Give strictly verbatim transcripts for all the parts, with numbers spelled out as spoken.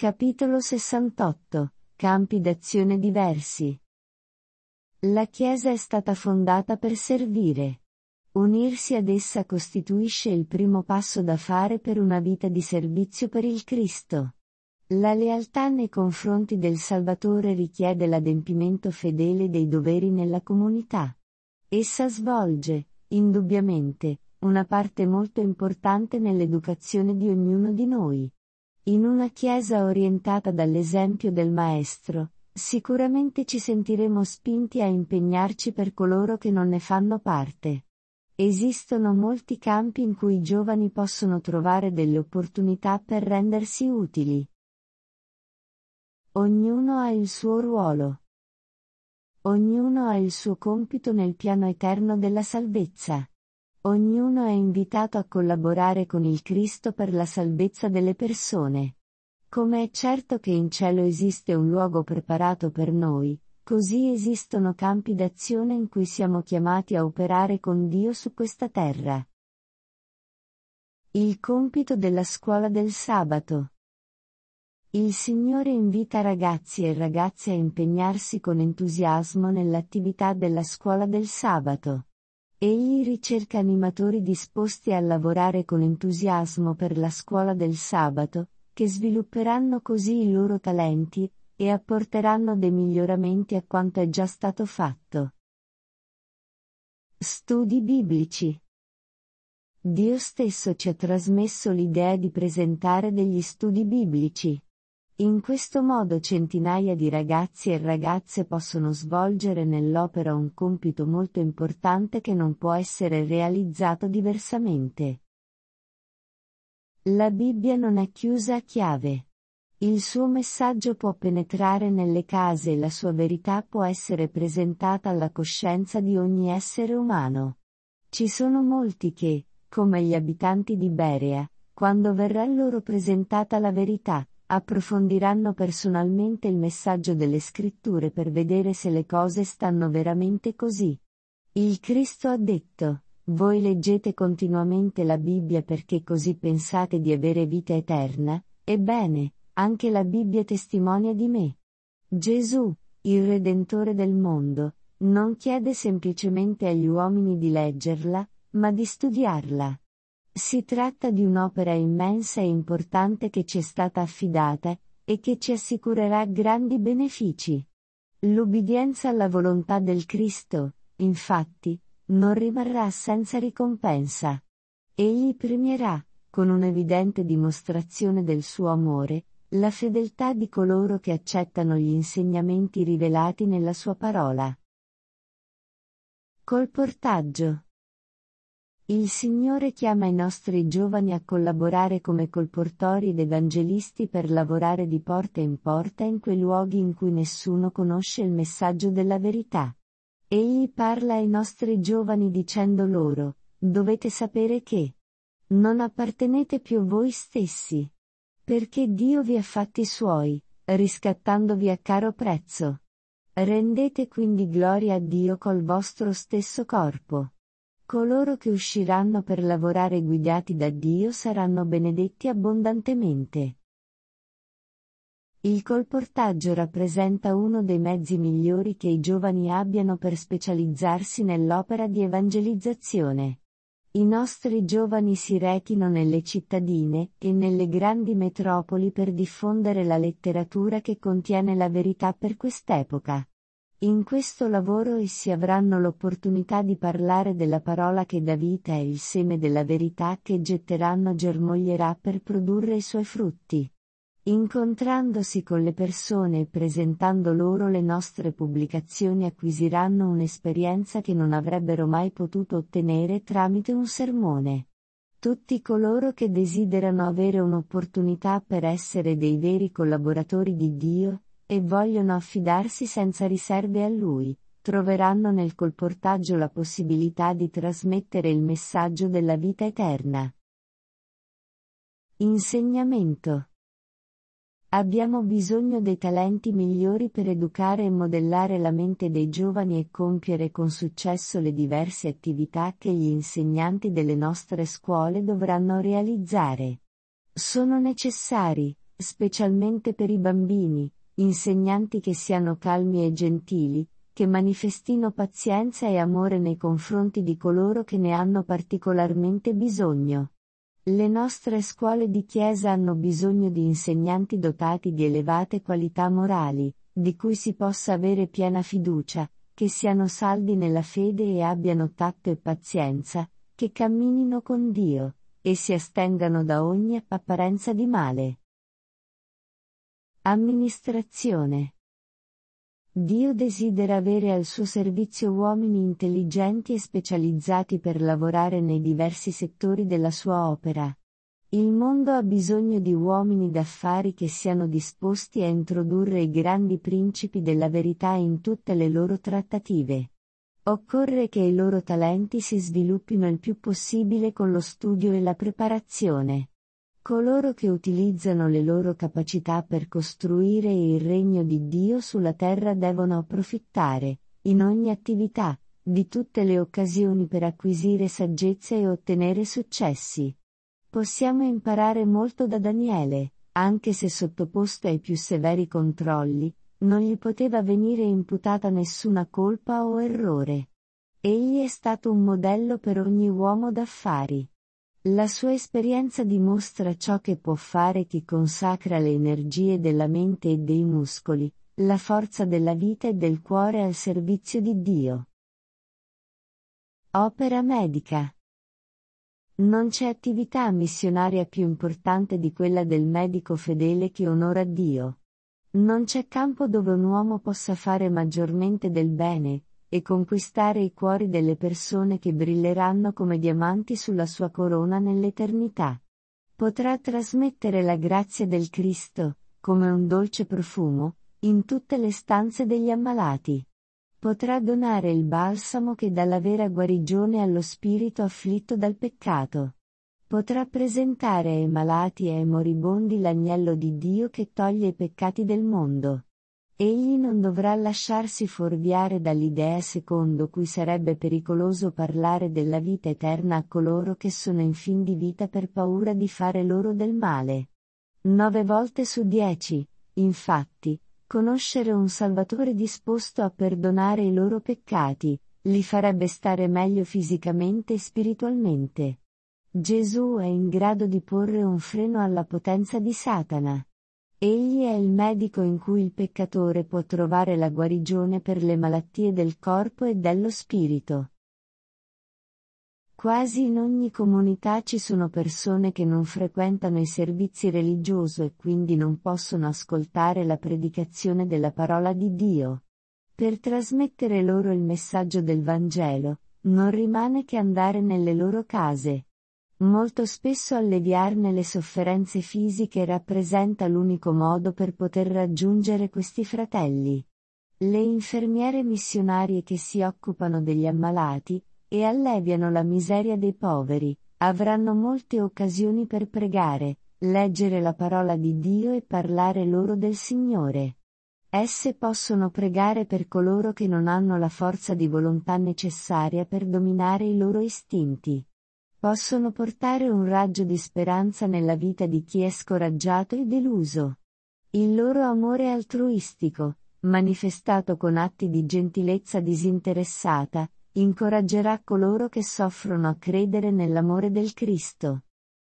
Capitolo sessantotto. Campi d'azione diversi. La Chiesa è stata fondata per servire. Unirsi ad essa costituisce il primo passo da fare per una vita di servizio per il Cristo. La lealtà nei confronti del Salvatore richiede l'adempimento fedele dei doveri nella comunità. Essa svolge, indubbiamente, una parte molto importante nell'educazione di ognuno di noi. In una Chiesa orientata dall'esempio del Maestro, sicuramente ci sentiremo spinti a impegnarci per coloro che non ne fanno parte. Esistono molti campi in cui i giovani possono trovare delle opportunità per rendersi utili. Ognuno ha il suo ruolo. Ognuno ha il suo compito nel piano eterno della salvezza. Ognuno è invitato a collaborare con il Cristo per la salvezza delle persone. Come è certo che in cielo esiste un luogo preparato per noi, così esistono campi d'azione in cui siamo chiamati a operare con Dio su questa terra. Il compito della scuola del sabato. Il Signore invita ragazzi e ragazze a impegnarsi con entusiasmo nell'attività della scuola del sabato. Egli ricerca animatori disposti a lavorare con entusiasmo per la scuola del sabato, che svilupperanno così i loro talenti, e apporteranno dei miglioramenti a quanto è già stato fatto. Studi biblici. Dio stesso ci ha trasmesso l'idea di presentare degli studi biblici. In questo modo centinaia di ragazzi e ragazze possono svolgere nell'opera un compito molto importante che non può essere realizzato diversamente. La Bibbia non è chiusa a chiave. Il suo messaggio può penetrare nelle case e la sua verità può essere presentata alla coscienza di ogni essere umano. Ci sono molti che, come gli abitanti di Berea, quando verrà loro presentata la verità, approfondiranno personalmente il messaggio delle Scritture per vedere se le cose stanno veramente così. Il Cristo ha detto: voi leggete continuamente la Bibbia perché così pensate di avere vita eterna, ebbene, anche la Bibbia testimonia di me. Gesù, il Redentore del mondo, non chiede semplicemente agli uomini di leggerla, ma di studiarla. Si tratta di un'opera immensa e importante che ci è stata affidata, e che ci assicurerà grandi benefici. L'ubbidienza alla volontà del Cristo, infatti, non rimarrà senza ricompensa. Egli premierà, con un'evidente dimostrazione del suo amore, la fedeltà di coloro che accettano gli insegnamenti rivelati nella sua parola. Colportaggio. Il Signore chiama i nostri giovani a collaborare come colportori ed evangelisti per lavorare di porta in porta in quei luoghi in cui nessuno conosce il messaggio della verità. Egli parla ai nostri giovani dicendo loro: dovete sapere che non appartenete più a voi stessi, perché Dio vi ha fatti suoi, riscattandovi a caro prezzo. Rendete quindi gloria a Dio col vostro stesso corpo. Coloro che usciranno per lavorare guidati da Dio saranno benedetti abbondantemente. Il colportaggio rappresenta uno dei mezzi migliori che i giovani abbiano per specializzarsi nell'opera di evangelizzazione. I nostri giovani si rechino nelle cittadine e nelle grandi metropoli per diffondere la letteratura che contiene la verità per quest'epoca. In questo lavoro essi avranno l'opportunità di parlare della parola che dà vita e il seme della verità che getteranno germoglierà per produrre i suoi frutti. Incontrandosi con le persone e presentando loro le nostre pubblicazioni acquisiranno un'esperienza che non avrebbero mai potuto ottenere tramite un sermone. Tutti coloro che desiderano avere un'opportunità per essere dei veri collaboratori di Dio, e vogliono affidarsi senza riserve a Lui, troveranno nel colportaggio la possibilità di trasmettere il messaggio della vita eterna. Insegnamento. Abbiamo bisogno dei talenti migliori per educare e modellare la mente dei giovani e compiere con successo le diverse attività che gli insegnanti delle nostre scuole dovranno realizzare. Sono necessari, specialmente per i bambini, insegnanti che siano calmi e gentili, che manifestino pazienza e amore nei confronti di coloro che ne hanno particolarmente bisogno. Le nostre scuole di chiesa hanno bisogno di insegnanti dotati di elevate qualità morali, di cui si possa avere piena fiducia, che siano saldi nella fede e abbiano tatto e pazienza, che camminino con Dio, e si astengano da ogni apparenza di male. Amministrazione. Dio desidera avere al suo servizio uomini intelligenti e specializzati per lavorare nei diversi settori della sua opera. Il mondo ha bisogno di uomini d'affari che siano disposti a introdurre i grandi principi della verità in tutte le loro trattative. Occorre che i loro talenti si sviluppino il più possibile con lo studio e la preparazione. Coloro che utilizzano le loro capacità per costruire il regno di Dio sulla terra devono approfittare, in ogni attività, di tutte le occasioni per acquisire saggezza e ottenere successi. Possiamo imparare molto da Daniele, anche se sottoposto ai più severi controlli, non gli poteva venire imputata nessuna colpa o errore. Egli è stato un modello per ogni uomo d'affari. La sua esperienza dimostra ciò che può fare chi consacra le energie della mente e dei muscoli, la forza della vita e del cuore al servizio di Dio. Opera medica. Non c'è attività missionaria più importante di quella del medico fedele che onora Dio. Non c'è campo dove un uomo possa fare maggiormente del bene, e conquistare i cuori delle persone che brilleranno come diamanti sulla sua corona nell'eternità. Potrà trasmettere la grazia del Cristo, come un dolce profumo, in tutte le stanze degli ammalati. Potrà donare il balsamo che dà la vera guarigione allo spirito afflitto dal peccato. Potrà presentare ai malati e ai moribondi l'agnello di Dio che toglie i peccati del mondo. Egli non dovrà lasciarsi fuorviare dall'idea secondo cui sarebbe pericoloso parlare della vita eterna a coloro che sono in fin di vita per paura di fare loro del male. Nove volte su dieci, infatti, conoscere un Salvatore disposto a perdonare i loro peccati, li farebbe stare meglio fisicamente e spiritualmente. Gesù è in grado di porre un freno alla potenza di Satana. Egli è il medico in cui il peccatore può trovare la guarigione per le malattie del corpo e dello spirito. Quasi in ogni comunità ci sono persone che non frequentano i servizi religiosi e quindi non possono ascoltare la predicazione della parola di Dio. Per trasmettere loro il messaggio del Vangelo, non rimane che andare nelle loro case. Molto spesso alleviarne le sofferenze fisiche rappresenta l'unico modo per poter raggiungere questi fratelli. Le infermiere missionarie che si occupano degli ammalati, e alleviano la miseria dei poveri, avranno molte occasioni per pregare, leggere la parola di Dio e parlare loro del Signore. Esse possono pregare per coloro che non hanno la forza di volontà necessaria per dominare i loro istinti. Possono portare un raggio di speranza nella vita di chi è scoraggiato e deluso. Il loro amore altruistico, manifestato con atti di gentilezza disinteressata, incoraggerà coloro che soffrono a credere nell'amore del Cristo.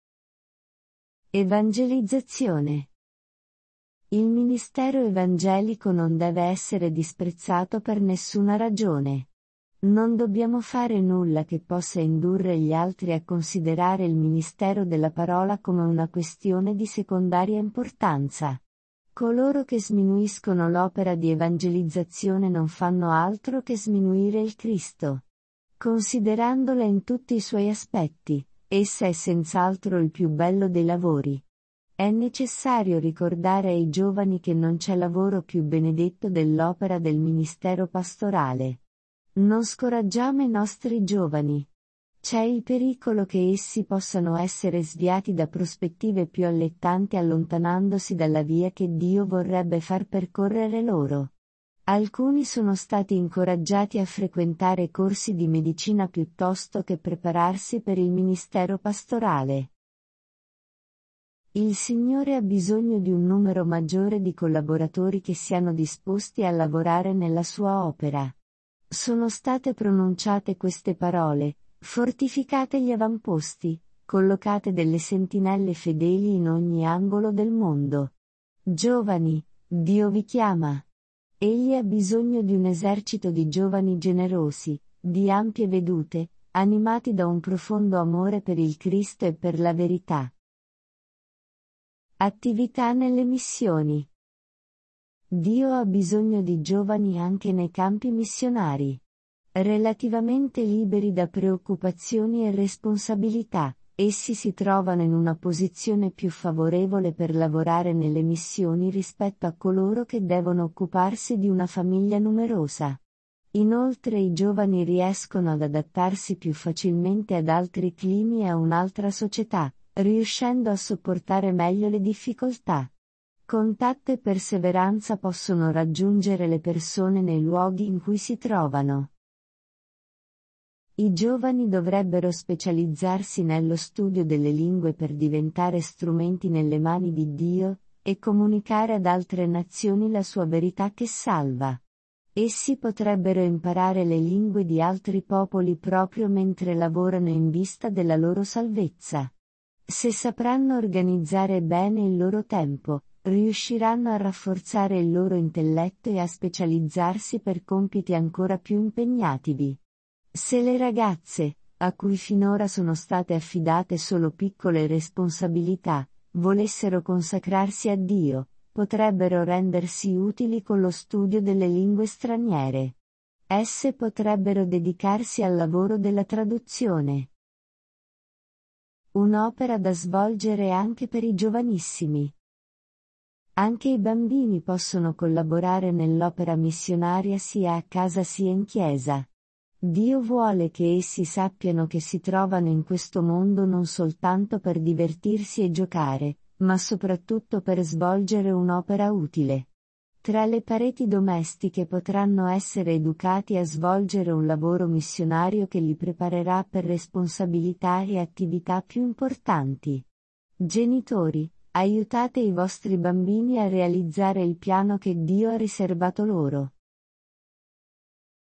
Evangelizzazione. Il ministero evangelico non deve essere disprezzato per nessuna ragione. Non dobbiamo fare nulla che possa indurre gli altri a considerare il ministero della parola come una questione di secondaria importanza. Coloro che sminuiscono l'opera di evangelizzazione non fanno altro che sminuire il Cristo. Considerandola in tutti i suoi aspetti, essa è senz'altro il più bello dei lavori. È necessario ricordare ai giovani che non c'è lavoro più benedetto dell'opera del ministero pastorale. Non scoraggiamo i nostri giovani. C'è il pericolo che essi possano essere sviati da prospettive più allettanti allontanandosi dalla via che Dio vorrebbe far percorrere loro. Alcuni sono stati incoraggiati a frequentare corsi di medicina piuttosto che prepararsi per il ministero pastorale. Il Signore ha bisogno di un numero maggiore di collaboratori che siano disposti a lavorare nella sua opera. Sono state pronunciate queste parole: fortificate gli avamposti, collocate delle sentinelle fedeli in ogni angolo del mondo. Giovani, Dio vi chiama. Egli ha bisogno di un esercito di giovani generosi, di ampie vedute, animati da un profondo amore per il Cristo e per la verità. Attività nelle missioni. Dio ha bisogno di giovani anche nei campi missionari. Relativamente liberi da preoccupazioni e responsabilità, essi si trovano in una posizione più favorevole per lavorare nelle missioni rispetto a coloro che devono occuparsi di una famiglia numerosa. Inoltre i giovani riescono ad adattarsi più facilmente ad altri climi e a un'altra società, riuscendo a sopportare meglio le difficoltà. Con tatto e perseveranza possono raggiungere le persone nei luoghi in cui si trovano. I giovani dovrebbero specializzarsi nello studio delle lingue per diventare strumenti nelle mani di Dio, e comunicare ad altre nazioni la sua verità che salva. Essi potrebbero imparare le lingue di altri popoli proprio mentre lavorano in vista della loro salvezza. Se sapranno organizzare bene il loro tempo, riusciranno a rafforzare il loro intelletto e a specializzarsi per compiti ancora più impegnativi. Se le ragazze, a cui finora sono state affidate solo piccole responsabilità, volessero consacrarsi a Dio, potrebbero rendersi utili con lo studio delle lingue straniere. Esse potrebbero dedicarsi al lavoro della traduzione. Un'opera da svolgere anche per i giovanissimi. Anche i bambini possono collaborare nell'opera missionaria sia a casa sia in chiesa. Dio vuole che essi sappiano che si trovano in questo mondo non soltanto per divertirsi e giocare, ma soprattutto per svolgere un'opera utile. Tra le pareti domestiche potranno essere educati a svolgere un lavoro missionario che li preparerà per responsabilità e attività più importanti. Genitori, aiutate i vostri bambini a realizzare il piano che Dio ha riservato loro.